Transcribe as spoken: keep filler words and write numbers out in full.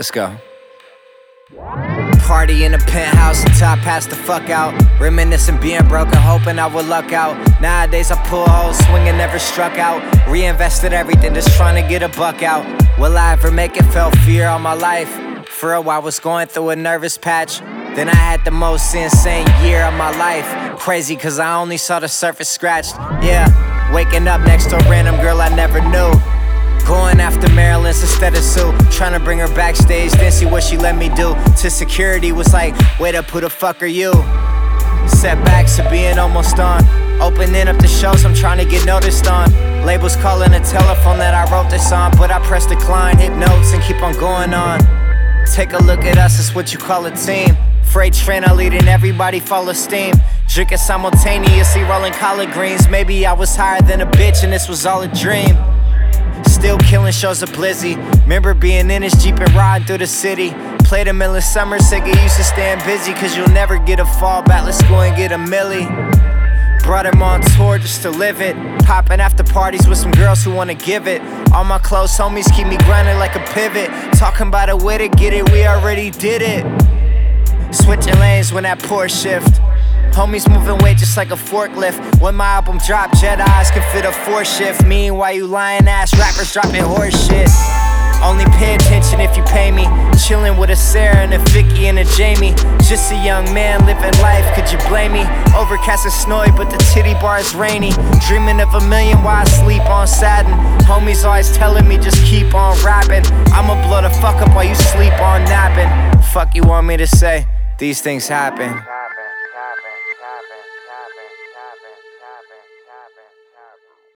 Let's go. Party in a penthouse and top passed the fuck out. Reminiscing being broken, hoping I would luck out. Nowadays I pull hoes, swinging never struck out. Reinvested everything, just trying to get a buck out. Will I ever make it? Felt fear all my life. For a while was going through a nervous patch. Then I had the most insane year of my life. Crazy cause I only saw the surface scratched. Yeah, waking up next to a random girl I never knew. Going after Marilyn's instead of Sue. Trying to bring her backstage, then see what she let me do. To security was like, wait up, who the fuck are you? Setbacks of being almost on. Opening up the shows I'm trying to get noticed on. Labels calling a telephone that I wrote this on. But I press decline, hit notes and keep on going on. Take a look at us, it's what you call a team. Freight train I lead and everybody follow steam. Drinking simultaneously, rolling collard greens. Maybe I was higher than a bitch and this was all a dream. Still killing shows of Blizzy. Remember being in his Jeep and riding through the city. Played a million summers, said get used to staying busy. Cause you'll never get a fallback, let's go and get a milli. Brought him on tour just to live it. Popping after parties with some girls who wanna give it. All my close homies keep me grinding like a pivot. Talking about it with it, get it, we already did it. Switching lanes when that Porsche shift. Homies moving weight just like a forklift. When my album drop, Jedis can fit a four shift. Meanwhile you lying ass rappers dropping horse shit. Only pay attention if you pay me. Chilling with a Sarah and a Vicky and a Jamie. Just a young man living life, could you blame me? Overcast and snowy, but the titty bar is rainy. Dreaming of a million while I sleep on satin. Homies always telling me just keep on rapping. I'ma blow the fuck up while you sleep on napping. Fuck you want me to say? These things happen.